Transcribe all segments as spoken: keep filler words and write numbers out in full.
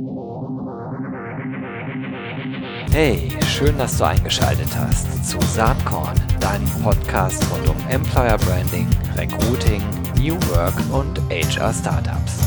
Hey, schön, dass du eingeschaltet hast zu Saatkorn, deinem Podcast rund um Employer Branding, Recruiting, New Work und H R Startups.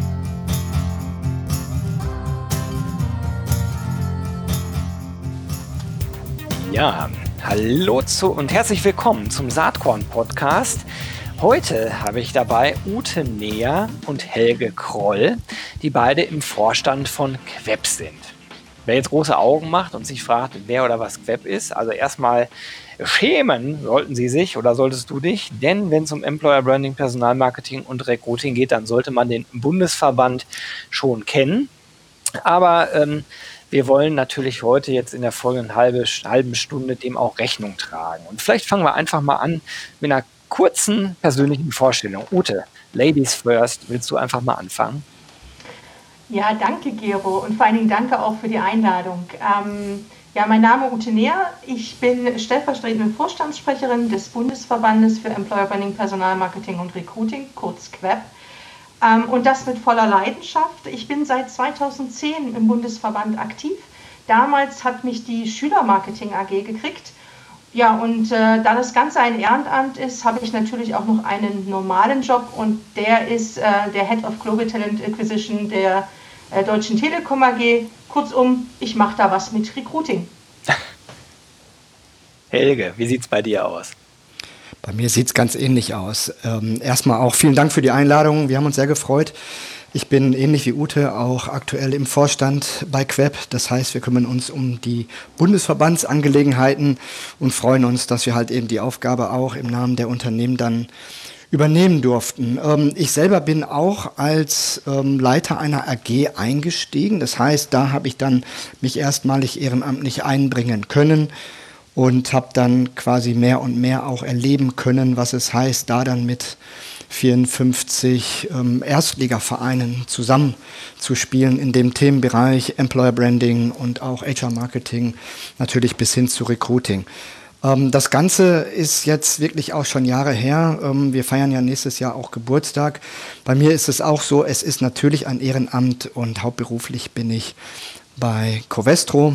Ja, hallo zu und herzlich willkommen zum Saatkorn Podcast. Heute habe ich dabei Ute Neher und Helge Kroll, die beide im Vorstand von Qweb sind. Wer jetzt große Augen macht und sich fragt, wer oder was Qweb ist, also erstmal schämen sollten sie sich oder solltest du dich, denn wenn es um Employer Branding, Personalmarketing und Recruiting geht, dann sollte man den Bundesverband schon kennen. Aber ähm, wir wollen natürlich heute jetzt in der folgenden halbe, halben Stunde dem auch Rechnung tragen. Und vielleicht fangen wir einfach mal an mit einer kurzen persönlichen Vorstellung. Ute, Ladies first, willst du einfach mal anfangen? Ja, danke Gero und vor allen Dingen danke auch für die Einladung. Ähm, ja, mein Name ist Ute Neher, ich bin stellvertretende Vorstandssprecherin des Bundesverbandes für Employer Branding, Personalmarketing und Recruiting, kurz Qweb. Ähm, und das mit voller Leidenschaft. Ich bin seit zweitausendzehn im Bundesverband aktiv. Damals hat mich die Schülermarketing A G gekriegt. Ja, und äh, da das Ganze ein Ehrenamt ist, habe ich natürlich auch noch einen normalen Job und der ist äh, der Head of Global Talent Acquisition der äh, Deutschen Telekom A G. Kurzum, ich mache da was mit Recruiting. Helge, wie sieht es bei dir aus? Bei mir sieht es ganz ähnlich aus. Ähm, erstmal auch vielen Dank für die Einladung. Wir haben uns sehr gefreut. Ich bin ähnlich wie Ute auch aktuell im Vorstand bei Qweb. Das heißt, wir kümmern uns um die Bundesverbandsangelegenheiten und freuen uns, dass wir halt eben die Aufgabe auch im Namen der Unternehmen dann übernehmen durften. Ähm, ich selber bin auch als ähm, Leiter einer A G eingestiegen. Das heißt, da habe ich dann mich erstmalig ehrenamtlich einbringen können und habe dann quasi mehr und mehr auch erleben können, was es heißt, da dann mit vierundfünfzig ähm, Erstligavereinen zusammenzuspielen in dem Themenbereich Employer Branding und auch H R Marketing, natürlich bis hin zu Recruiting. Ähm, das Ganze ist jetzt wirklich auch schon Jahre her. Ähm, wir feiern ja nächstes Jahr auch Geburtstag. Bei mir ist es auch so, es ist natürlich ein Ehrenamt und hauptberuflich bin ich bei Covestro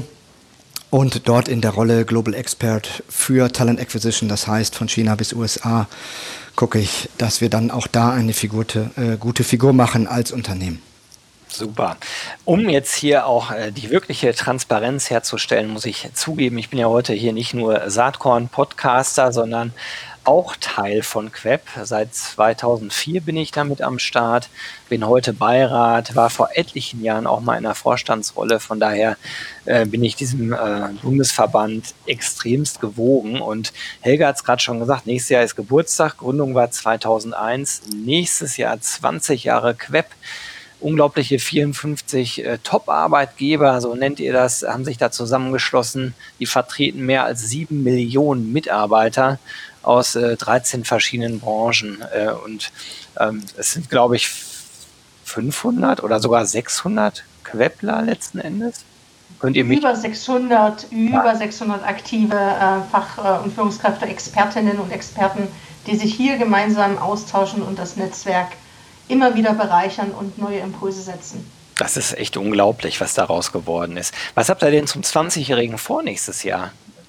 und dort in der Rolle Global Expert für Talent Acquisition, das heißt von China bis U S A, gucke ich, dass wir dann auch da eine Figurte, äh, gute Figur machen als Unternehmen. Super. Um jetzt hier auch äh, die wirkliche Transparenz herzustellen, muss ich zugeben, ich bin ja heute hier nicht nur Saatkorn-Podcaster, sondern auch Teil von Qweb. Seit zweitausendvier bin ich damit am Start, bin heute Beirat, war vor etlichen Jahren auch mal in einer Vorstandsrolle. Von daher äh, bin ich diesem äh, Bundesverband extremst gewogen. Und Helga hat es gerade schon gesagt, nächstes Jahr ist Geburtstag, Gründung war zweitausendeins, nächstes Jahr zwanzig Jahre Qweb. Unglaubliche vierundfünfzig äh, Top-Arbeitgeber, so nennt ihr das, haben sich da zusammengeschlossen. Die vertreten mehr als sieben Millionen Mitarbeiter aus äh, dreizehn verschiedenen Branchen. Äh, und ähm, es sind, glaube ich, fünfhundert oder sogar sechshundert Qwebler letzten Endes. Könnt ihr mich über sechshundert, über ja. sechshundert aktive äh, Fach- und Führungskräfte, Expertinnen und Experten, die sich hier gemeinsam austauschen und das Netzwerk immer wieder bereichern und neue Impulse setzen. Das ist echt unglaublich, was daraus geworden ist. Was habt ihr denn zum zwanzigjährigen vor nächstes Jahr?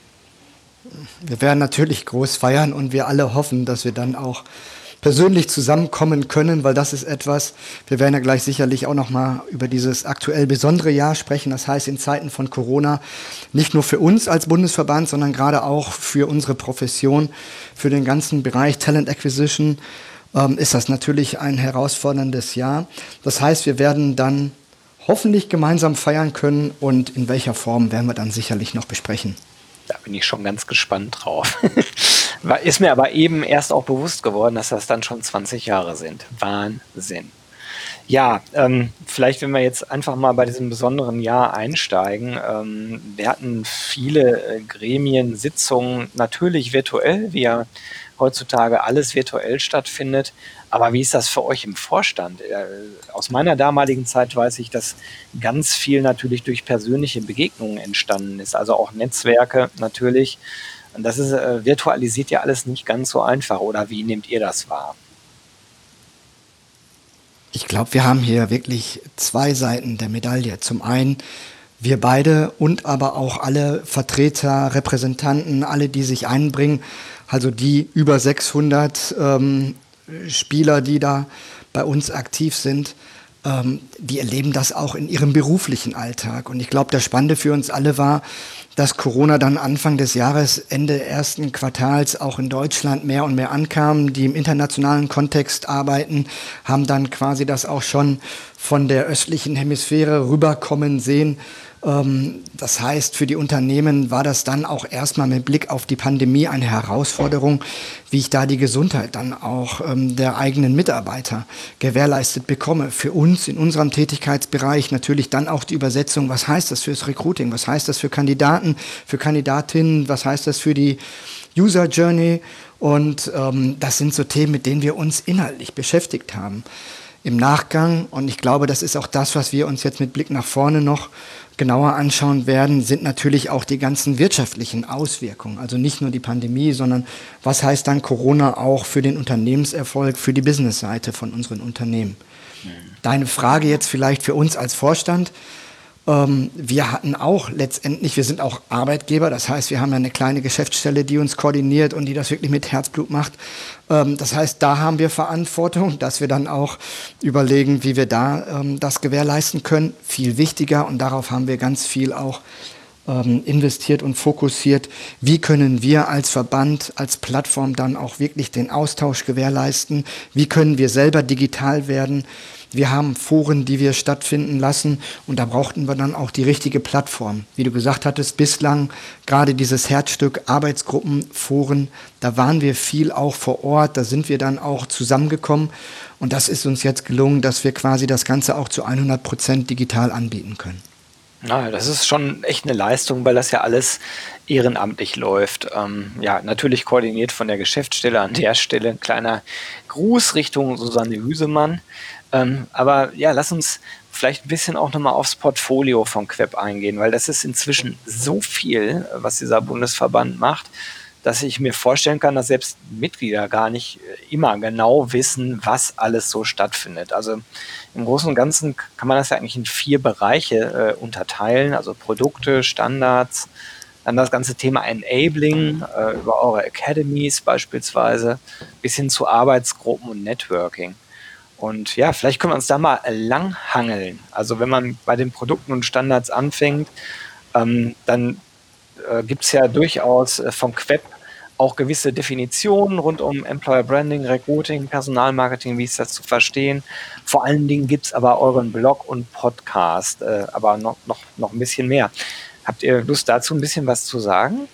Wir werden natürlich groß feiern und wir alle hoffen, dass wir dann auch persönlich zusammenkommen können, weil das ist etwas, wir werden ja gleich sicherlich auch nochmal über dieses aktuell besondere Jahr sprechen, das heißt in Zeiten von Corona, nicht nur für uns als Bundesverband, sondern gerade auch für unsere Profession, für den ganzen Bereich Talent Acquisition, ist das natürlich ein herausforderndes Jahr. Das heißt, wir werden dann hoffentlich gemeinsam feiern können und in welcher Form werden wir dann sicherlich noch besprechen. Da bin ich schon ganz gespannt drauf. Ist mir aber eben erst auch bewusst geworden, dass das dann schon zwanzig Jahre sind. Wahnsinn. Ja, ähm, vielleicht, wenn wir jetzt einfach mal bei diesem besonderen Jahr einsteigen. Ähm, wir hatten viele äh, Gremien, Sitzungen, natürlich virtuell, wie ja heutzutage alles virtuell stattfindet. Aber wie ist das für euch im Vorstand? Äh, aus meiner damaligen Zeit weiß ich, dass ganz viel natürlich durch persönliche Begegnungen entstanden ist, also auch Netzwerke natürlich. Und das ist äh, virtualisiert ja alles nicht ganz so einfach. Oder wie nehmt ihr das wahr? Ich glaube, wir haben hier wirklich zwei Seiten der Medaille. Zum einen wir beide und aber auch alle Vertreter, Repräsentanten, alle, die sich einbringen, also die über sechshundert ähm, Spieler, die da bei uns aktiv sind, ähm, die erleben das auch in ihrem beruflichen Alltag. Und ich glaube, das Spannende für uns alle war, dass Corona dann Anfang des Jahres, Ende ersten Quartals auch in Deutschland mehr und mehr ankam. Die im internationalen Kontext arbeiten, haben dann quasi das auch schon von der östlichen Hemisphäre rüberkommen sehen. Das heißt, für die Unternehmen war das dann auch erstmal mit Blick auf die Pandemie eine Herausforderung, wie ich da die Gesundheit dann auch ähm, der eigenen Mitarbeiter gewährleistet bekomme. Für uns in unserem Tätigkeitsbereich natürlich dann auch die Übersetzung, was heißt das fürs Recruiting, was heißt das für Kandidaten, für Kandidatinnen, was heißt das für die User Journey, und ähm, das sind so Themen, mit denen wir uns inhaltlich beschäftigt haben. Im Nachgang, und ich glaube, das ist auch das, was wir uns jetzt mit Blick nach vorne noch genauer anschauen werden, sind natürlich auch die ganzen wirtschaftlichen Auswirkungen. Also nicht nur die Pandemie, sondern was heißt dann Corona auch für den Unternehmenserfolg, für die Businessseite von unseren Unternehmen. Mhm. Deine Frage jetzt vielleicht für uns als Vorstand. Ähm, wir hatten auch letztendlich, wir sind auch Arbeitgeber, das heißt, wir haben ja eine kleine Geschäftsstelle, die uns koordiniert und die das wirklich mit Herzblut macht. Ähm, das heißt, da haben wir Verantwortung, dass wir dann auch überlegen, wie wir da ähm, das gewährleisten können. Viel wichtiger, und darauf haben wir ganz viel auch ähm, investiert und fokussiert, wie können wir als Verband, als Plattform dann auch wirklich den Austausch gewährleisten, wie können wir selber digital werden. Wir haben Foren, die wir stattfinden lassen, und da brauchten wir dann auch die richtige Plattform. Wie du gesagt hattest, bislang gerade dieses Herzstück Arbeitsgruppen, Foren, da waren wir viel auch vor Ort, da sind wir dann auch zusammengekommen, und das ist uns jetzt gelungen, dass wir quasi das Ganze auch zu hundert Prozent digital anbieten können. Ja, das ist schon echt eine Leistung, weil das ja alles ehrenamtlich läuft. Ähm, ja, natürlich koordiniert von der Geschäftsstelle. An der Stelle ein kleiner Gruß Richtung Susanne Hüsemann. Ähm, aber ja, lass uns vielleicht ein bisschen auch nochmal aufs Portfolio von Queb eingehen, weil das ist inzwischen so viel, was dieser Bundesverband macht, dass ich mir vorstellen kann, dass selbst Mitglieder gar nicht immer genau wissen, was alles so stattfindet. Also im Großen und Ganzen kann man das ja eigentlich in vier Bereiche äh, unterteilen, also Produkte, Standards, dann das ganze Thema Enabling äh, über eure Academies beispielsweise, bis hin zu Arbeitsgruppen und Networking. Und ja, vielleicht können wir uns da mal langhangeln. Also wenn man bei den Produkten und Standards anfängt, ähm, dann äh, gibt es ja durchaus äh, vom Queb auch gewisse Definitionen rund um Employer Branding, Recruiting, Personalmarketing, wie ist das zu verstehen. Vor allen Dingen gibt es aber euren Blog und Podcast, äh, aber noch, noch, noch ein bisschen mehr. Habt ihr Lust dazu, ein bisschen was zu sagen?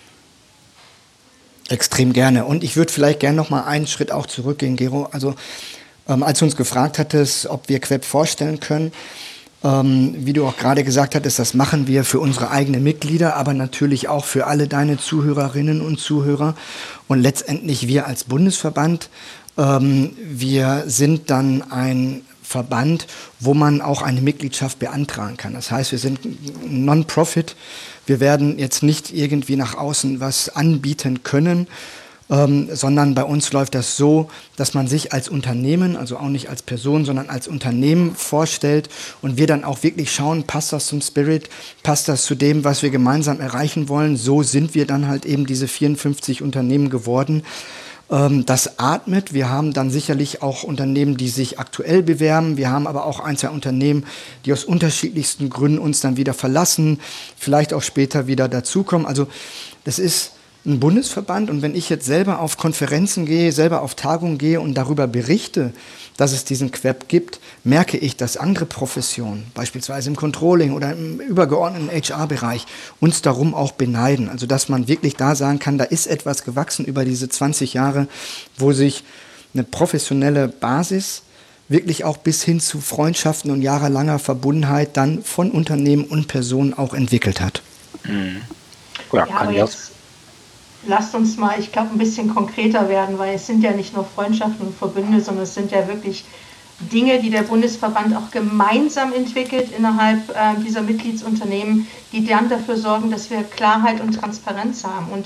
Extrem gerne. Und ich würde vielleicht gerne noch mal einen Schritt auch zurückgehen, Gero. Also ähm, als du uns gefragt hattest, ob wir Queb vorstellen können, Ähm, wie du auch gerade gesagt hattest, das machen wir für unsere eigenen Mitglieder, aber natürlich auch für alle deine Zuhörerinnen und Zuhörer. Und letztendlich wir als Bundesverband, ähm, wir sind dann ein Verband, wo man auch eine Mitgliedschaft beantragen kann. Das heißt, wir sind Non-Profit. Wir werden jetzt nicht irgendwie nach außen was anbieten können, Ähm, sondern bei uns läuft das so, dass man sich als Unternehmen, also auch nicht als Person, sondern als Unternehmen vorstellt, und wir dann auch wirklich schauen, passt das zum Spirit, passt das zu dem, was wir gemeinsam erreichen wollen. So sind wir dann halt eben diese vierundfünfzig Unternehmen geworden. Ähm, das atmet. Wir haben dann sicherlich auch Unternehmen, die sich aktuell bewerben. Wir haben aber auch ein, zwei Unternehmen, die aus unterschiedlichsten Gründen uns dann wieder verlassen, vielleicht auch später wieder dazukommen. Also das ist ein Bundesverband, und wenn ich jetzt selber auf Konferenzen gehe, selber auf Tagungen gehe und darüber berichte, dass es diesen Queb gibt, merke ich, dass andere Professionen, beispielsweise im Controlling oder im übergeordneten H R-Bereich, uns darum auch beneiden. Also dass man wirklich da sagen kann, da ist etwas gewachsen über diese zwanzig Jahre, wo sich eine professionelle Basis wirklich auch bis hin zu Freundschaften und jahrelanger Verbundenheit dann von Unternehmen und Personen auch entwickelt hat. Mhm. Ja, Ja, kann aber ich auch. jetzt lasst uns mal, ich glaube, ein bisschen konkreter werden, weil es sind ja nicht nur Freundschaften und Verbünde, sondern es sind ja wirklich Dinge, die der Bundesverband auch gemeinsam entwickelt innerhalb äh, dieser Mitgliedsunternehmen, die dann dafür sorgen, dass wir Klarheit und Transparenz haben. Und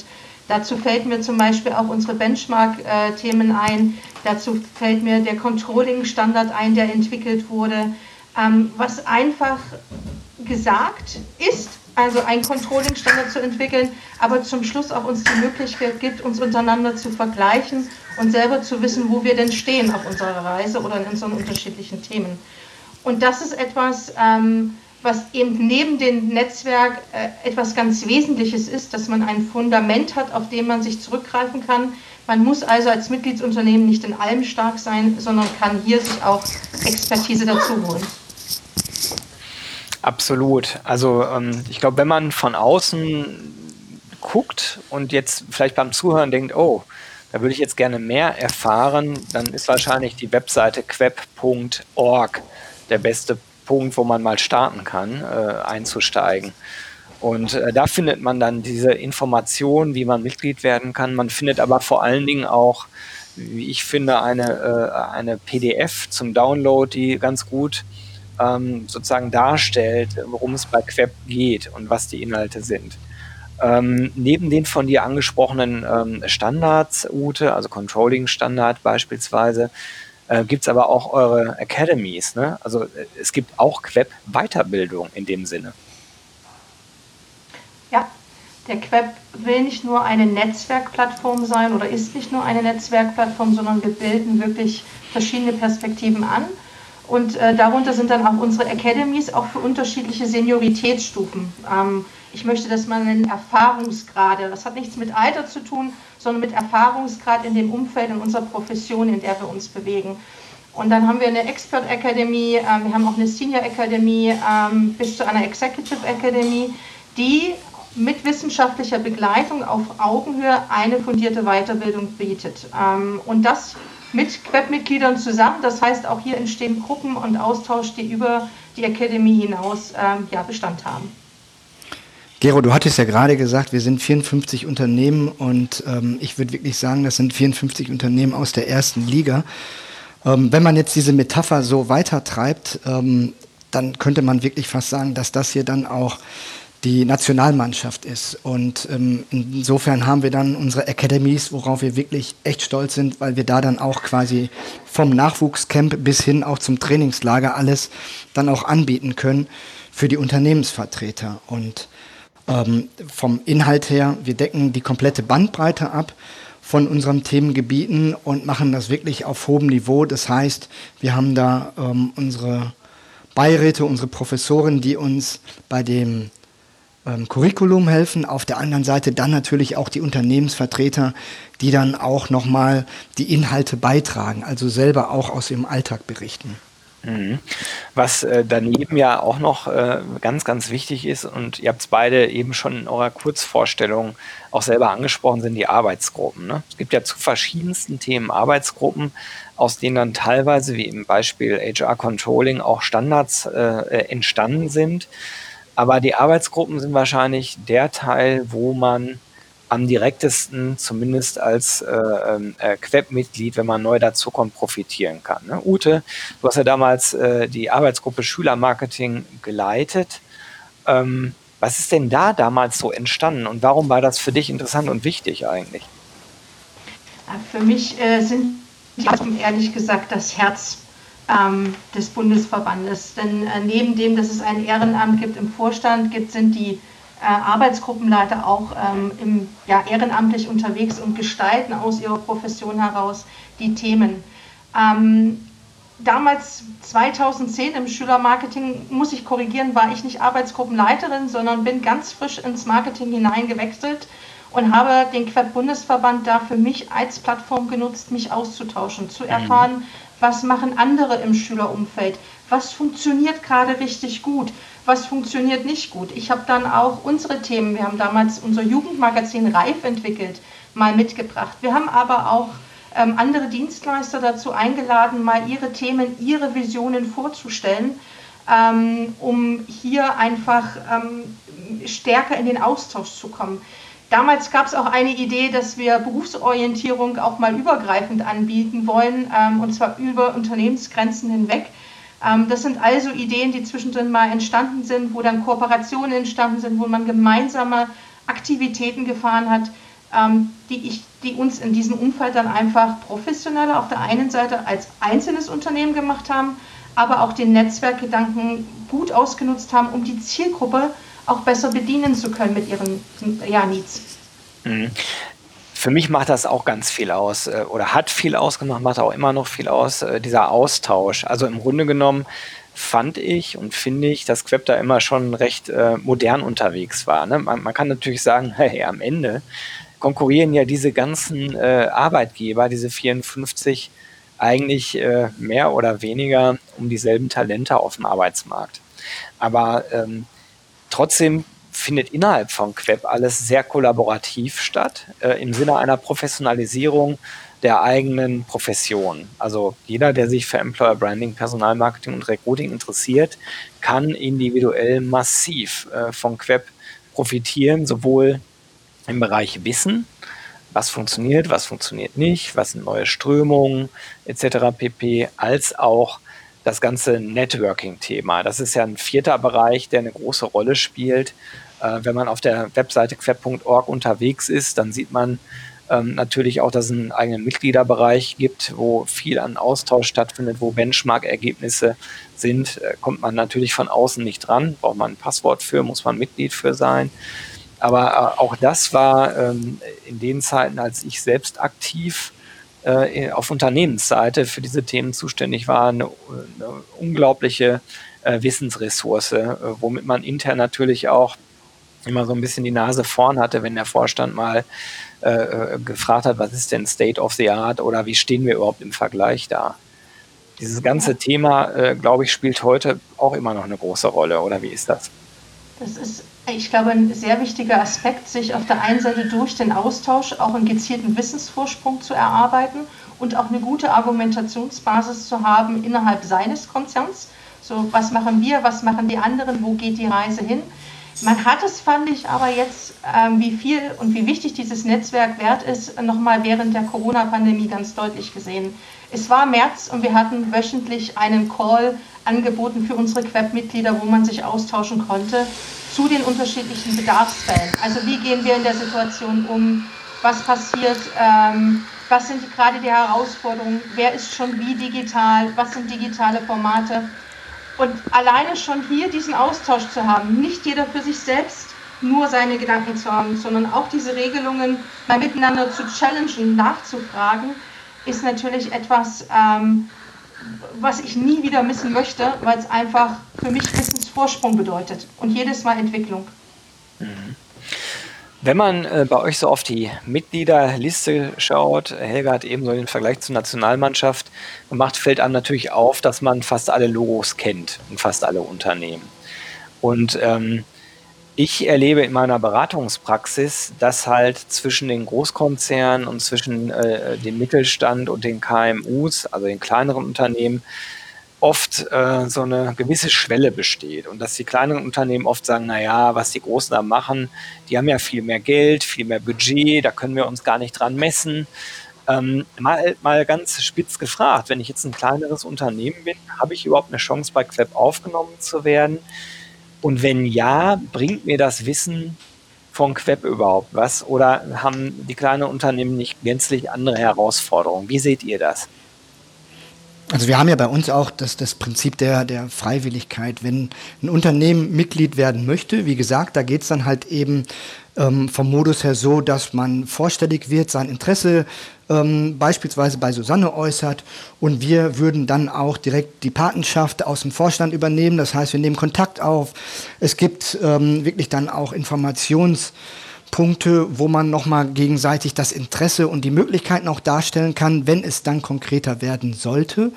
Dazu fällt mir zum Beispiel auch unsere Benchmark-Themen ein. Dazu fällt mir der Controlling-Standard ein, der entwickelt wurde, ähm, was einfach gesagt ist, also einen Controlling-Standard zu entwickeln, aber zum Schluss auch uns die Möglichkeit gibt, uns untereinander zu vergleichen und selber zu wissen, wo wir denn stehen auf unserer Reise oder in unseren unterschiedlichen Themen. Und das ist etwas, ähm, was eben neben dem Netzwerk äh, etwas ganz Wesentliches ist, dass man ein Fundament hat, auf dem man sich zurückgreifen kann. Man muss also als Mitgliedsunternehmen nicht in allem stark sein, sondern kann hier sich auch Expertise dazu holen. Absolut. Also ähm, ich glaube, wenn man von außen guckt und jetzt vielleicht beim Zuhören denkt, oh, da würde ich jetzt gerne mehr erfahren, dann ist wahrscheinlich die Webseite queb punkt org der beste Punkt, wo man mal starten kann, äh, einzusteigen. Und äh, da findet man dann diese Informationen, wie man Mitglied werden kann. Man findet aber vor allen Dingen auch, wie ich finde, eine, äh, eine P D F zum Download, die ganz gut ähm, sozusagen darstellt, worum es bei Queb geht und was die Inhalte sind. Ähm, neben den von dir angesprochenen ähm, Standards, Ute, also Controlling-Standard beispielsweise, äh, gibt es aber auch eure Academies, ne? Also äh, es gibt auch Queb-Weiterbildung in dem Sinne. Ja, der Queb will nicht nur eine Netzwerkplattform sein oder ist nicht nur eine Netzwerkplattform, sondern wir bilden wirklich verschiedene Perspektiven an. Und äh, darunter sind dann auch unsere Academies, auch für unterschiedliche Senioritätsstufen. Ähm, ich möchte, dass man einen Erfahrungsgrade, das hat nichts mit Alter zu tun, sondern mit Erfahrungsgrad in dem Umfeld, in unserer Profession, in der wir uns bewegen. Und dann haben wir eine Expert Academy, äh, wir haben auch eine Senior Academy ähm, bis zu einer Executive Academy, die mit wissenschaftlicher Begleitung auf Augenhöhe eine fundierte Weiterbildung bietet. Ähm, und das mit Queb-Mitgliedern zusammen. Das heißt, auch hier entstehen Gruppen und Austausch, die über die Academy hinaus ähm, ja, Bestand haben. Gero, du hattest ja gerade gesagt, wir sind vierundfünfzig Unternehmen und ähm, ich würde wirklich sagen, das sind vierundfünfzig Unternehmen aus der ersten Liga. Ähm, wenn man jetzt diese Metapher so weitertreibt, ähm, dann könnte man wirklich fast sagen, dass das hier dann auch die Nationalmannschaft ist. Und ähm, insofern haben wir dann unsere Academies, worauf wir wirklich echt stolz sind, weil wir da dann auch quasi vom Nachwuchscamp bis hin auch zum Trainingslager alles dann auch anbieten können für die Unternehmensvertreter. Und ähm, vom Inhalt her, wir decken die komplette Bandbreite ab von unseren Themengebieten und machen das wirklich auf hohem Niveau. Das heißt, wir haben da ähm, unsere Beiräte, unsere Professoren, die uns bei dem ähm, Curriculum helfen. Auf der anderen Seite dann natürlich auch die Unternehmensvertreter, die dann auch nochmal die Inhalte beitragen, also selber auch aus ihrem Alltag berichten. Mhm. Was äh, daneben ja auch noch äh, ganz, ganz wichtig ist, und ihr habt es beide eben schon in eurer Kurzvorstellung auch selber angesprochen, sind die Arbeitsgruppen. Ne? Es gibt ja zu verschiedensten Themen Arbeitsgruppen, aus denen dann teilweise, wie im Beispiel H R Controlling, auch Standards äh, entstanden sind. Aber die Arbeitsgruppen sind wahrscheinlich der Teil, wo man am direktesten, zumindest als äh, äh, Queb-Mitglied, wenn man neu dazukommt, profitieren kann. Ne? Ute, du hast ja damals äh, die Arbeitsgruppe Schülermarketing geleitet. Ähm, was ist denn da damals so entstanden und warum war das für dich interessant und wichtig eigentlich? Für mich äh, sind die ehrlich gesagt das Herz ähm, des Bundesverbandes. Denn äh, neben dem, dass es ein Ehrenamt gibt im Vorstand, gibt, sind die Äh, Arbeitsgruppenleiter auch ähm, im, ja, ehrenamtlich unterwegs und gestalten aus ihrer Profession heraus die Themen. Ähm, damals, zweitausendzehn im Schülermarketing, muss ich korrigieren, war ich nicht Arbeitsgruppenleiterin, sondern bin ganz frisch ins Marketing hineingewechselt und habe den Queb-Bundesverband da für mich als Plattform genutzt, mich auszutauschen, zu erfahren, was machen andere im Schülerumfeld, was funktioniert gerade richtig gut, was funktioniert nicht gut. Ich habe dann auch unsere Themen, wir haben damals unser Jugendmagazin Reif entwickelt, mal mitgebracht. Wir haben aber auch ähm, andere Dienstleister dazu eingeladen, mal ihre Themen, ihre Visionen vorzustellen, ähm, um hier einfach ähm, stärker in den Austausch zu kommen. Damals gab es auch eine Idee, dass wir Berufsorientierung auch mal übergreifend anbieten wollen, ähm, und zwar über Unternehmensgrenzen hinweg. Ähm, das sind also Ideen, die zwischendrin mal entstanden sind, wo dann Kooperationen entstanden sind, wo man gemeinsame Aktivitäten gefahren hat. ähm, die, ich, die uns in diesem Umfeld dann einfach professioneller auf der einen Seite als einzelnes Unternehmen gemacht haben, aber auch den Netzwerkgedanken gut ausgenutzt haben, um die Zielgruppe auch besser bedienen zu können mit ihren ja, Needs. Mhm. Für mich macht das auch ganz viel aus äh, oder hat viel ausgemacht, macht auch immer noch viel aus, äh, dieser Austausch. Also im Grunde genommen fand ich und finde ich, dass Queb da immer schon recht äh, modern unterwegs war. Ne? Man, man kann natürlich sagen, hey, am Ende konkurrieren ja diese ganzen äh, Arbeitgeber, diese vierundfünfzig, eigentlich äh, mehr oder weniger um dieselben Talente auf dem Arbeitsmarkt. Aber ähm, trotzdem findet innerhalb von Queb alles sehr kollaborativ statt, äh, im Sinne einer Professionalisierung der eigenen Profession. Also jeder, der sich für Employer Branding, Personalmarketing und Recruiting interessiert, kann individuell massiv äh, von Queb profitieren, sowohl im Bereich Wissen, was funktioniert, was funktioniert nicht, was sind neue Strömungen et cetera pp., als auch das ganze Networking-Thema. Das ist ja ein vierter Bereich, der eine große Rolle spielt. Äh, wenn man auf der Webseite queb punkt org unterwegs ist, dann sieht man ähm, natürlich auch, dass es einen eigenen Mitgliederbereich gibt, wo viel an Austausch stattfindet, wo Benchmark-Ergebnisse sind. Äh, kommt man natürlich von außen nicht dran, braucht man ein Passwort für, muss man Mitglied für sein. Aber äh, auch das war ähm, in den Zeiten, als ich selbst aktiv äh, auf Unternehmensseite für diese Themen zuständig war, eine, eine unglaubliche äh, Wissensressource, äh, womit man intern natürlich auch immer so ein bisschen die Nase vorn hatte, wenn der Vorstand mal äh, gefragt hat, was ist denn State of the Art oder wie stehen wir überhaupt im Vergleich da? Dieses ganze ja. Thema, äh, glaube ich, spielt heute auch immer noch eine große Rolle, oder wie ist das? Das ist, ich glaube, ein sehr wichtiger Aspekt, sich auf der einen Seite durch den Austausch auch einen gezielten Wissensvorsprung zu erarbeiten und auch eine gute Argumentationsbasis zu haben innerhalb seines Konzerns. So, was machen wir, was machen die anderen, wo geht die Reise hin? Man hat es, fand ich, aber jetzt, ähm, wie viel und wie wichtig dieses Netzwerk wert ist, nochmal während der Corona-Pandemie ganz deutlich gesehen. Es war März und wir hatten wöchentlich einen Call angeboten für unsere Queb-Mitglieder, wo man sich austauschen konnte zu den unterschiedlichen Bedarfsfällen. Also wie gehen wir in der Situation um, was passiert, ähm, was sind gerade die Herausforderungen, wer ist schon wie digital, was sind digitale Formate. Und alleine schon hier diesen Austausch zu haben, nicht jeder für sich selbst nur seine Gedanken zu haben, sondern auch diese Regelungen mal miteinander zu challengen, nachzufragen, ist natürlich etwas, ähm, was ich nie wieder missen möchte, weil es einfach für mich Wissensvorsprung bedeutet und jedes Mal Entwicklung. Mhm. Wenn man äh, bei euch so auf die Mitgliederliste schaut, Helga hat eben so den Vergleich zur Nationalmannschaft gemacht, fällt einem natürlich auf, dass man fast alle Logos kennt und fast alle Unternehmen. Und ähm, ich erlebe in meiner Beratungspraxis, dass halt zwischen den Großkonzernen und zwischen äh, dem Mittelstand und den K M Us, also den kleineren Unternehmen, oft äh, so eine gewisse Schwelle besteht und dass die kleineren Unternehmen oft sagen, naja, was die Großen da machen, die haben ja viel mehr Geld, viel mehr Budget, da können wir uns gar nicht dran messen. Ähm, mal, mal ganz spitz gefragt, wenn ich jetzt ein kleineres Unternehmen bin, habe ich überhaupt eine Chance, bei Queb aufgenommen zu werden? Und wenn ja, bringt mir das Wissen von Queb überhaupt was? Oder haben die kleinen Unternehmen nicht gänzlich andere Herausforderungen? Wie seht ihr das? Also wir haben ja bei uns auch das, das Prinzip der, der Freiwilligkeit. Wenn ein Unternehmen Mitglied werden möchte, wie gesagt, da geht es dann halt eben ähm, vom Modus her so, dass man vorstellig wird, sein Interesse ähm, beispielsweise bei Susanne äußert und wir würden dann auch direkt die Patenschaft aus dem Vorstand übernehmen. Das heißt, wir nehmen Kontakt auf. Es gibt ähm, wirklich dann auch Informations- Punkte, wo man nochmal gegenseitig das Interesse und die Möglichkeiten auch darstellen kann, wenn es dann konkreter werden sollte,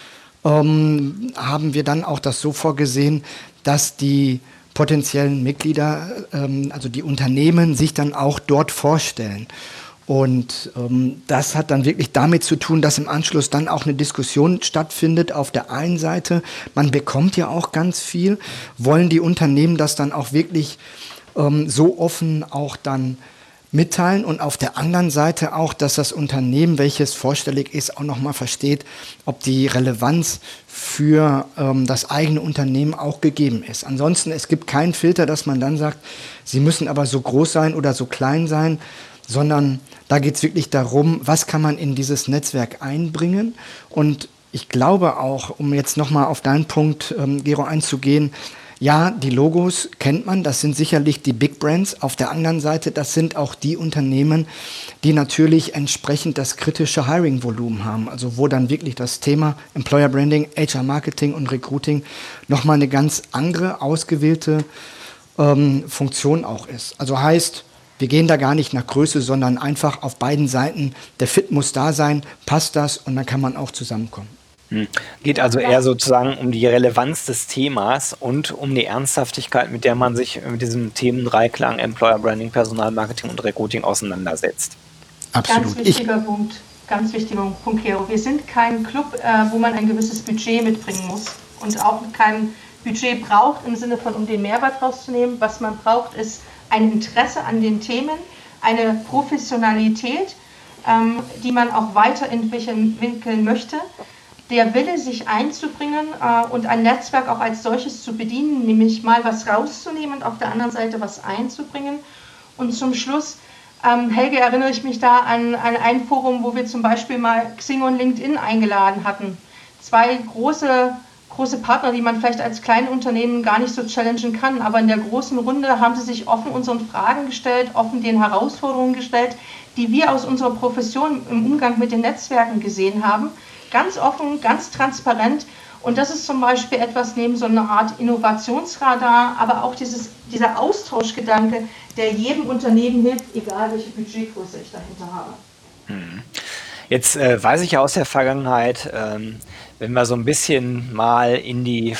ähm, haben wir dann auch das so vorgesehen, dass die potenziellen Mitglieder, ähm, also die Unternehmen, sich dann auch dort vorstellen. Und ähm, das hat dann wirklich damit zu tun, dass im Anschluss dann auch eine Diskussion stattfindet. Auf der einen Seite, man bekommt ja auch ganz viel, wollen die Unternehmen das dann auch wirklich so offen auch dann mitteilen und auf der anderen Seite auch, dass das Unternehmen, welches vorstellig ist, auch nochmal versteht, ob die Relevanz für ähm, das eigene Unternehmen auch gegeben ist. Ansonsten, es gibt keinen Filter, dass man dann sagt, sie müssen aber so groß sein oder so klein sein. sondern da geht es wirklich darum, was kann man in dieses Netzwerk einbringen. Und ich glaube auch, um jetzt nochmal auf deinen Punkt, ähm, Gero, einzugehen, ja, die Logos kennt man, das sind sicherlich die Big Brands. Auf der anderen Seite, das sind auch die Unternehmen, die natürlich entsprechend das kritische Hiring-Volumen haben. Also wo dann wirklich das Thema Employer Branding, H R-Marketing und Recruiting nochmal eine ganz andere, ausgewählte ähm, Funktion auch ist. Also heißt, wir gehen da gar nicht nach Größe, sondern einfach auf beiden Seiten, der Fit muss da sein, passt das und dann kann man auch zusammenkommen. Hm. Geht also eher sozusagen um die Relevanz des Themas und um die Ernsthaftigkeit, mit der man sich mit diesem Themendreiklang Employer Branding, Personalmarketing und Recruiting auseinandersetzt. Absolut. Ganz wichtiger ich Punkt, ganz wichtiger Punkt, Gero. Wir sind kein Club, äh, wo man ein gewisses Budget mitbringen muss und auch kein Budget braucht im Sinne von, um den Mehrwert rauszunehmen. Was man braucht, ist ein Interesse an den Themen, eine Professionalität, ähm, die man auch weiterentwickeln möchte. Der Wille, sich einzubringen äh, und ein Netzwerk auch als solches zu bedienen, nämlich mal was rauszunehmen und auf der anderen Seite was einzubringen. Und zum Schluss, ähm, Helge, erinnere ich mich da an, an ein Forum, wo wir zum Beispiel mal Xing und LinkedIn eingeladen hatten. Zwei große, große Partner, die man vielleicht als kleines Unternehmen gar nicht so challengen kann, aber in der großen Runde haben sie sich offen unseren Fragen gestellt, offen den Herausforderungen gestellt, die wir aus unserer Profession im Umgang mit den Netzwerken gesehen haben. Ganz offen, ganz transparent, und das ist zum Beispiel etwas neben so einer Art Innovationsradar, aber auch dieses, dieser Austauschgedanke, der jedem Unternehmen hilft, egal welche Budgetgröße ich dahinter habe. Jetzt äh, weiß ich ja aus der Vergangenheit, ähm, wenn wir so ein bisschen mal in die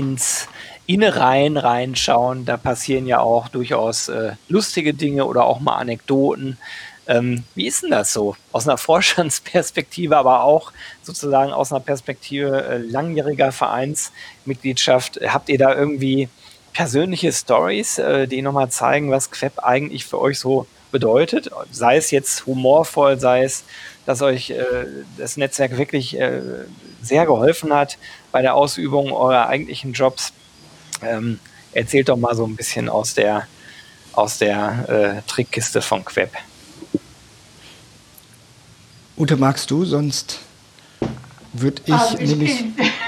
Vereinsinnereien reinschauen, da passieren ja auch durchaus äh, lustige Dinge oder auch mal Anekdoten. Ähm, wie ist denn das so? Aus einer Vorstandsperspektive, aber auch sozusagen aus einer Perspektive äh, langjähriger Vereinsmitgliedschaft. Habt ihr da irgendwie persönliche Stories, äh, die nochmal zeigen, was Queb eigentlich für euch so bedeutet? Sei es jetzt humorvoll, sei es, dass euch äh, das Netzwerk wirklich äh, sehr geholfen hat bei der Ausübung eurer eigentlichen Jobs. Ähm, erzählt doch mal so ein bisschen aus der, aus der äh, Trickkiste von Queb. Ute, magst du? Sonst würde ich Also ich nämlich...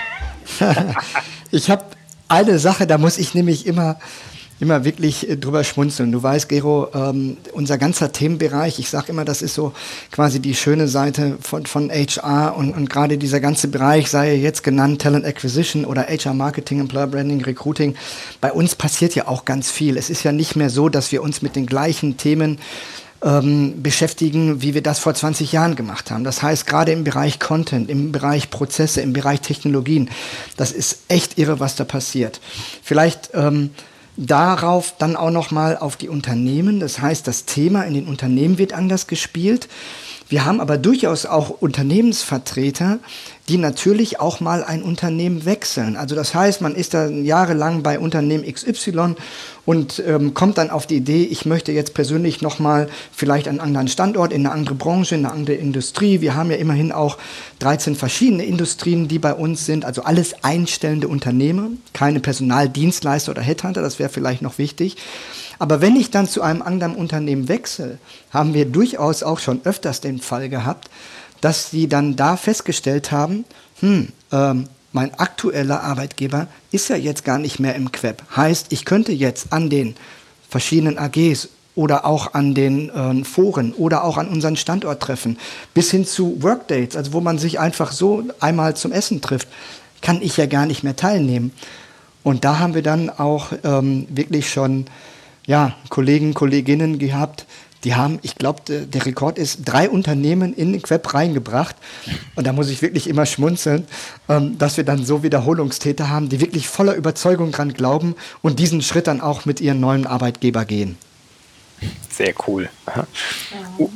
ich habe eine Sache, da muss ich nämlich immer, immer wirklich äh, drüber schmunzeln. Du weißt, Gero, ähm, unser ganzer Themenbereich, ich sage immer, das ist so quasi die schöne Seite von, von H R und, und gerade dieser ganze Bereich, sei jetzt genannt Talent Acquisition oder H R Marketing, Employer Branding, Recruiting. Bei uns passiert ja auch ganz viel. Es ist ja nicht mehr so, dass wir uns mit den gleichen Themen Ähm, beschäftigen, wie wir das vor zwanzig Jahren gemacht haben. Das heißt, gerade im Bereich Content, im Bereich Prozesse, im Bereich Technologien, das ist echt irre, was da passiert. Vielleicht ähm, darauf dann auch nochmal auf die Unternehmen. Das heißt, das Thema in den Unternehmen wird anders gespielt. Wir haben aber durchaus auch Unternehmensvertreter, die natürlich auch mal ein Unternehmen wechseln. Also das heißt, man ist da jahrelang bei Unternehmen X Y und ähm, kommt dann auf die Idee, ich möchte jetzt persönlich nochmal vielleicht einen anderen Standort, in eine andere Branche, in eine andere Industrie. Wir haben ja immerhin auch dreizehn verschiedene Industrien, die bei uns sind. Also alles einstellende Unternehmen, keine Personaldienstleister oder Headhunter, das wäre vielleicht noch wichtig. Aber wenn ich dann zu einem anderen Unternehmen wechsle, haben wir durchaus auch schon öfters den Fall gehabt, dass sie dann da festgestellt haben, hm, ähm, mein aktueller Arbeitgeber ist ja jetzt gar nicht mehr im Queb. Heißt, ich könnte jetzt an den verschiedenen A Gs oder auch an den äh, Foren oder auch an unseren Standorttreffen bis hin zu Workdates, also wo man sich einfach so einmal zum Essen trifft, kann ich ja gar nicht mehr teilnehmen. Und da haben wir dann auch ähm, wirklich schon ja, Kollegen, Kolleginnen gehabt, die haben, ich glaube, der, der Rekord ist, drei Unternehmen in den Queb reingebracht. Und da muss ich wirklich immer schmunzeln, ähm, dass wir dann so Wiederholungstäter haben, die wirklich voller Überzeugung dran glauben und diesen Schritt dann auch mit ihren neuen Arbeitgeber gehen. Sehr cool. Uh.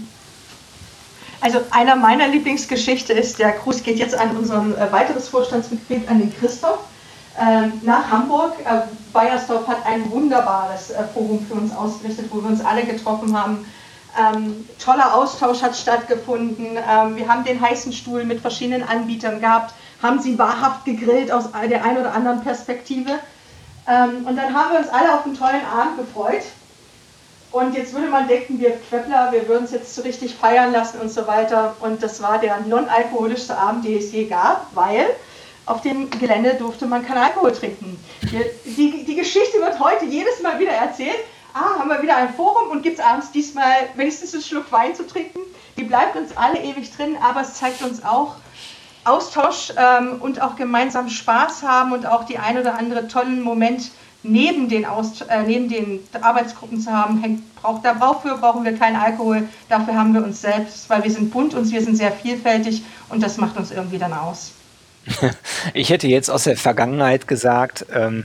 Also einer meiner Lieblingsgeschichte ist, der Gruß geht jetzt an unseren äh, weiteres Vorstandsmitglied, an den Christoph. Ähm, nach Hamburg. Äh, Bayersdorf hat ein wunderbares äh, Forum für uns ausgerichtet, wo wir uns alle getroffen haben. Ähm, toller Austausch hat stattgefunden. Ähm, wir haben den heißen Stuhl mit verschiedenen Anbietern gehabt, haben sie wahrhaft gegrillt aus der einen oder anderen Perspektive. Ähm, und dann haben wir uns alle auf einen tollen Abend gefreut. Und jetzt würde man denken, wir Queppler, wir würden es jetzt so richtig feiern lassen und so weiter. Und das war der non-alkoholischste Abend, den es je gab, weil auf dem Gelände durfte man keinen Alkohol trinken. Die, die, die Geschichte wird heute jedes Mal wieder erzählt. Ah, haben wir wieder ein Forum und gibt es abends diesmal wenigstens einen Schluck Wein zu trinken. Die bleibt uns alle ewig drin, aber es zeigt uns auch Austausch ähm, und auch gemeinsam Spaß haben und auch die ein oder andere tollen Moment neben den, Aus, äh, neben den Arbeitsgruppen zu haben. Hängt, braucht, dafür brauchen wir keinen Alkohol, dafür haben wir uns selbst, weil wir sind bunt und wir sind sehr vielfältig und das macht uns irgendwie dann aus. Ich hätte jetzt aus der Vergangenheit gesagt, ähm,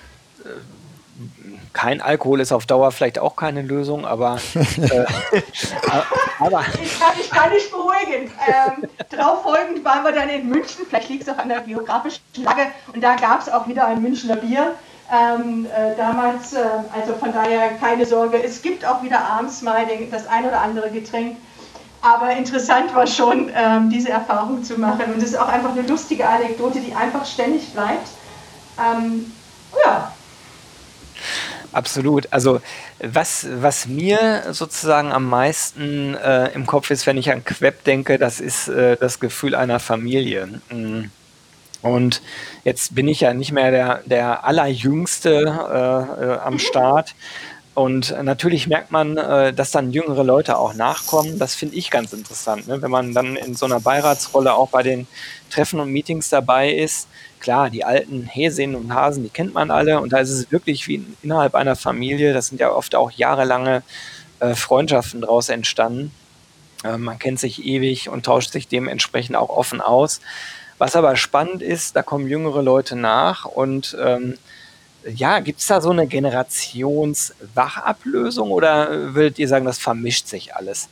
kein Alkohol ist auf Dauer vielleicht auch keine Lösung, aber, äh, aber ich, kann, ich kann dich beruhigen. Ähm, darauf folgend waren wir dann in München, vielleicht liegt es auch an der geografischen Lage, und da gab es auch wieder ein Münchner Bier. Ähm, äh, damals, äh, also von daher keine Sorge, es gibt auch wieder abends mal den, das ein oder andere Getränk. Aber interessant war schon, ähm, diese Erfahrung zu machen. Und es ist auch einfach eine lustige Anekdote, die einfach ständig bleibt. Ähm, ja. Absolut. Also was, was mir sozusagen am meisten äh, im Kopf ist, wenn ich an Quepp denke, das ist äh, das Gefühl einer Familie. Und jetzt bin ich ja nicht mehr der, der Allerjüngste äh, äh, am Start. Und natürlich merkt man, äh, dass dann jüngere Leute auch nachkommen. Das finde ich ganz interessant, ne? Wenn man dann in so einer Beiratsrolle auch bei den Treffen und Meetings dabei ist. Klar, die alten Häsinnen und Hasen, die kennt man alle. Und da ist es wirklich wie innerhalb einer Familie. Das sind ja oft auch jahrelange äh, Freundschaften daraus entstanden. Äh, man kennt sich ewig und tauscht sich dementsprechend auch offen aus. Was aber spannend ist, da kommen jüngere Leute nach und ähm, ja, gibt es da so eine Generationswachablösung oder würdet ihr sagen, das vermischt sich alles?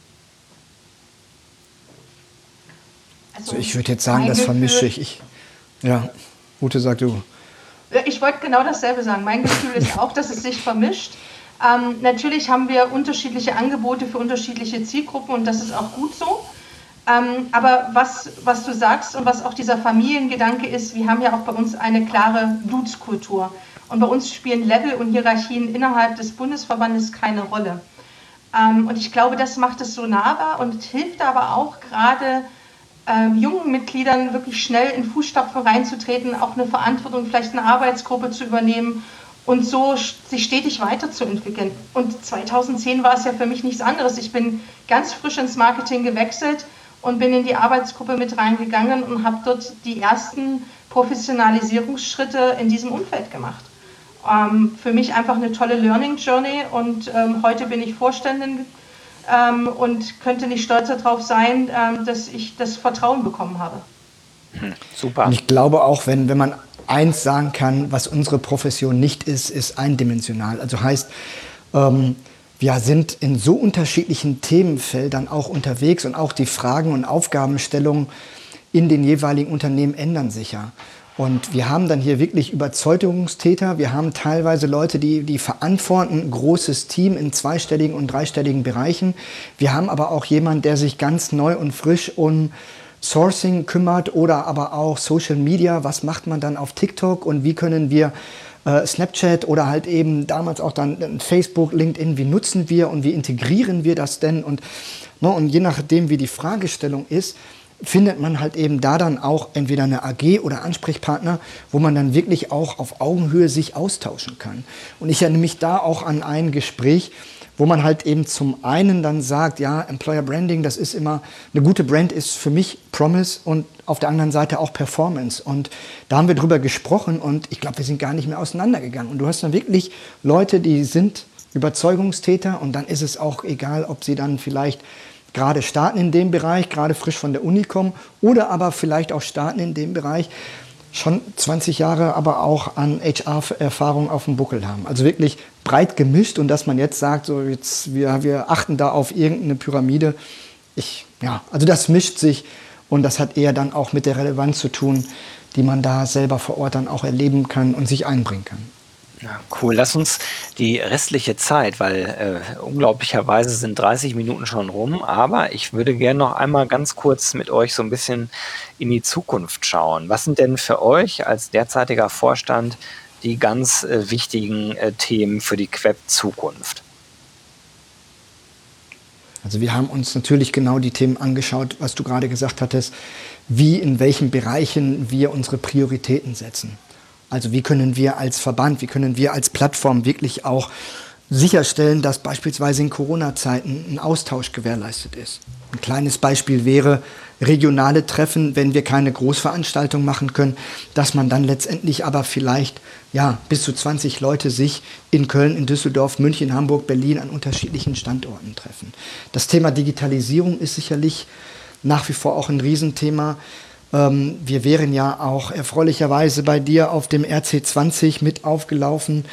Also ich würde jetzt sagen, das vermischt sich. Ich, ja, Ute, sag du. Ich wollte genau dasselbe sagen. Mein Gefühl ist auch, dass es sich vermischt. Ähm, natürlich haben wir unterschiedliche Angebote für unterschiedliche Zielgruppen und das ist auch gut so. Ähm, aber was, was du sagst und was auch dieser Familiengedanke ist, wir haben ja auch bei uns eine klare Dudes-Kultur. Und bei uns spielen Level und Hierarchien innerhalb des Bundesverbandes keine Rolle. Ähm, und ich glaube, das macht es so nahbar und hilft aber auch gerade ähm, jungen Mitgliedern wirklich schnell in Fußstapfen reinzutreten, auch eine Verantwortung, vielleicht eine Arbeitsgruppe zu übernehmen und so sich stetig weiterzuentwickeln. Und zweitausendzehn war es ja für mich nichts anderes. Ich bin ganz frisch ins Marketing gewechselt und bin in die Arbeitsgruppe mit reingegangen und habe dort die ersten Professionalisierungsschritte in diesem Umfeld gemacht. Ähm, für mich einfach eine tolle Learning Journey und ähm, heute bin ich Vorständin ähm, und könnte nicht stolzer darauf sein, ähm, dass ich das Vertrauen bekommen habe. Hm, super. Und ich glaube auch, wenn, wenn man eins sagen kann, was unsere Profession nicht ist, ist eindimensional. Also heißt, ähm, wir sind in so unterschiedlichen Themenfeldern auch unterwegs und auch die Fragen und Aufgabenstellungen in den jeweiligen Unternehmen ändern sich ja. Und wir haben dann hier wirklich Überzeugungstäter. Wir haben teilweise Leute, die, die verantworten ein großes Team in zweistelligen und dreistelligen Bereichen. Wir haben aber auch jemanden, der sich ganz neu und frisch um Sourcing kümmert oder aber auch Social Media. Was macht man dann auf TikTok und wie können wir äh, Snapchat oder halt eben damals auch dann Facebook, LinkedIn, wie nutzen wir und wie integrieren wir das denn? Und, ne, und je nachdem, wie die Fragestellung ist, findet man halt eben da dann auch entweder eine A G oder Ansprechpartner, wo man dann wirklich auch auf Augenhöhe sich austauschen kann. Und ich erinnere mich da auch an ein Gespräch, wo man halt eben zum einen dann sagt, ja, Employer Branding, das ist immer, eine gute Brand ist für mich Promise und auf der anderen Seite auch Performance. Und da haben wir drüber gesprochen und ich glaube, wir sind gar nicht mehr auseinandergegangen. Und du hast dann wirklich Leute, die sind Überzeugungstäter und dann ist es auch egal, ob sie dann vielleicht gerade starten in dem Bereich, gerade frisch von der Uni kommen oder aber vielleicht auch starten in dem Bereich, schon zwanzig Jahre aber auch an H R-Erfahrung auf dem Buckel haben. Also wirklich breit gemischt und dass man jetzt sagt, so jetzt wir, wir achten da auf irgendeine Pyramide. Ich, ja, also das mischt sich und das hat eher dann auch mit der Relevanz zu tun, die man da selber vor Ort dann auch erleben kann und sich einbringen kann. Ja, cool. Lass uns die restliche Zeit, weil äh, unglaublicherweise sind dreißig Minuten schon rum, aber ich würde gerne noch einmal ganz kurz mit euch so ein bisschen in die Zukunft schauen. Was sind denn für euch als derzeitiger Vorstand die ganz äh, wichtigen äh, Themen für die Quepp-Zukunft? Also wir haben uns natürlich genau die Themen angeschaut, was du gerade gesagt hattest, wie in welchen Bereichen wir unsere Prioritäten setzen. Also wie können wir als Verband, wie können wir als Plattform wirklich auch sicherstellen, dass beispielsweise in Corona-Zeiten ein Austausch gewährleistet ist. Ein kleines Beispiel wäre regionale Treffen, wenn wir keine Großveranstaltung machen können, dass man dann letztendlich aber vielleicht ja, bis zu zwanzig Leute sich in Köln, in Düsseldorf, München, Hamburg, Berlin an unterschiedlichen Standorten treffen. Das Thema Digitalisierung ist sicherlich nach wie vor auch ein Riesenthema. Ähm, wir wären ja auch erfreulicherweise bei dir auf dem R C zwanzig mit aufgelaufen,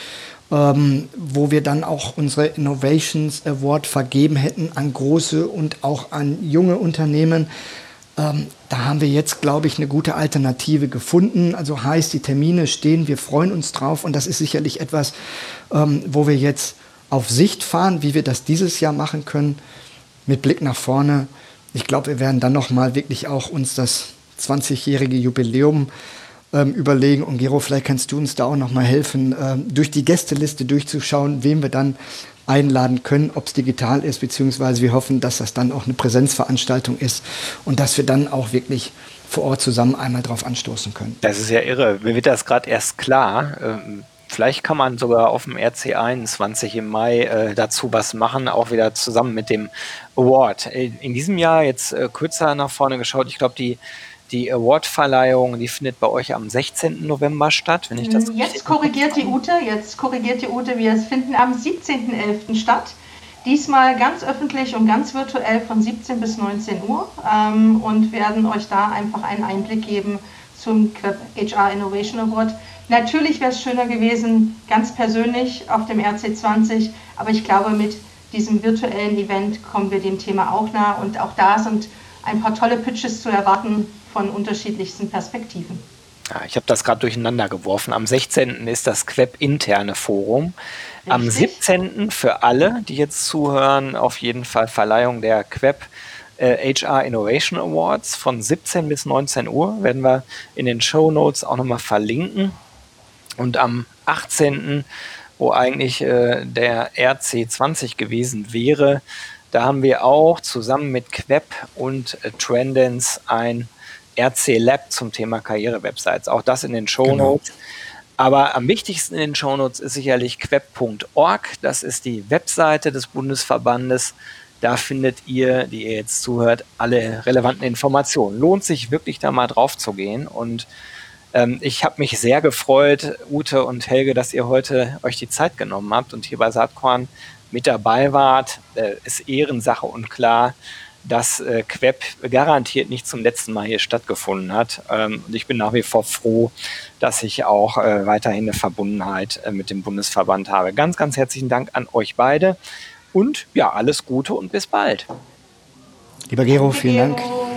Ähm, wo wir dann auch unsere Innovations Award vergeben hätten an große und auch an junge Unternehmen. Ähm, da haben wir jetzt, glaube ich, eine gute Alternative gefunden. Also heißt, die Termine stehen, wir freuen uns drauf und das ist sicherlich etwas, ähm, wo wir jetzt auf Sicht fahren, wie wir das dieses Jahr machen können, mit Blick nach vorne. Ich glaube, wir werden dann nochmal wirklich auch uns das zwanzigjährige Jubiläum Ähm, überlegen. Und Gero, vielleicht kannst du uns da auch noch mal helfen, ähm, durch die Gästeliste durchzuschauen, wen wir dann einladen können, ob es digital ist, beziehungsweise wir hoffen, dass das dann auch eine Präsenzveranstaltung ist und dass wir dann auch wirklich vor Ort zusammen einmal drauf anstoßen können. Das ist ja irre. Mir wird das gerade erst klar. Ähm, vielleicht kann man sogar auf dem R C einundzwanzig im Mai äh, dazu was machen, auch wieder zusammen mit dem Award. In diesem Jahr jetzt äh, kürzer nach vorne geschaut. Ich glaube, die Die Award-Verleihung, die findet bei euch am sechzehnten November statt, wenn ich das Jetzt korrigiert die Ute, jetzt korrigiert die Ute, wir finden am siebzehnten elften statt. Diesmal ganz öffentlich und ganz virtuell von siebzehn bis neunzehn Uhr ähm, und werden euch da einfach einen Einblick geben zum Queb H R Innovation Award. Natürlich wäre es schöner gewesen, ganz persönlich auf dem R C zwanzig, aber ich glaube, mit diesem virtuellen Event kommen wir dem Thema auch nah und auch da sind ein paar tolle Pitches zu erwarten von unterschiedlichsten Perspektiven. Ja, ich habe das gerade durcheinander geworfen. Am sechzehnten ist das Queb-interne Forum. Richtig. Am siebzehnten für alle, die jetzt zuhören, auf jeden Fall Verleihung der Queb äh, H R Innovation Awards von siebzehn bis neunzehn Uhr. Werden wir in den Shownotes auch nochmal verlinken. Und am achtzehnten, wo eigentlich äh, der R C zwanzig gewesen wäre, da haben wir auch zusammen mit Queb und äh, Trendance ein R C Lab zum Thema Karriere-Websites. Auch das in den Shownotes. Genau. Aber am wichtigsten in den Shownotes ist sicherlich queb punkt org. Das ist die Webseite des Bundesverbandes. Da findet ihr, die ihr jetzt zuhört, alle relevanten Informationen. Lohnt sich wirklich, da mal drauf zu gehen. Und ähm, ich habe mich sehr gefreut, Ute und Helge, dass ihr heute euch die Zeit genommen habt und hier bei Saatkorn mit dabei wart. Äh, ist Ehrensache und klar, dass äh, Queb garantiert nicht zum letzten Mal hier stattgefunden hat. Ähm, und ich bin nach wie vor froh, dass ich auch äh, weiterhin eine Verbundenheit äh, mit dem Bundesverband habe. Ganz, ganz herzlichen Dank an euch beide und ja, alles Gute und bis bald. Lieber Gero, vielen Dank.